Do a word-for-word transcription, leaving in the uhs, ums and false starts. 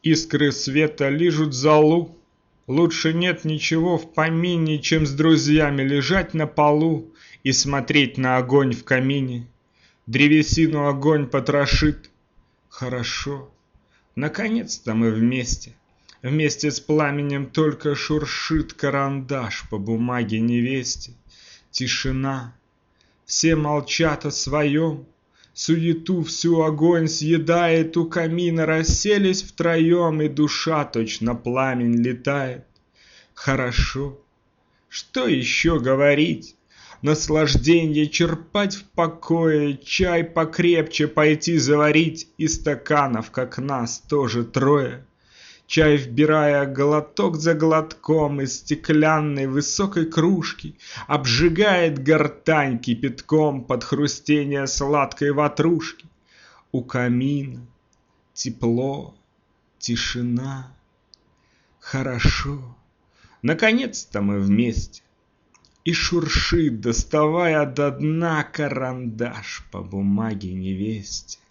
Искры света лижут золу. Лучше нет ничего в помине, чем с друзьями лежать на полу и смотреть на огонь в камине. Древесину огонь потрошит. Хорошо, наконец-то мы вместе. Вместе с пламенем только шуршит карандаш по бумаге невесте. Тишина, все молчат о своем. Суету всю огонь съедает, у камина расселись втроем, и душа точно пламень летает. Хорошо, что еще говорить? Наслажденье черпать в покое, чай покрепче пойти заварить, и стаканов, как нас, тоже трое. Чай, вбирая глоток за глотком из стеклянной высокой кружки, обжигает гортань кипятком под хрустение сладкой ватрушки. У камина тепло, тишина. Хорошо, наконец-то мы вместе. И шуршит, доставая до дна карандаш по бумаге невесте.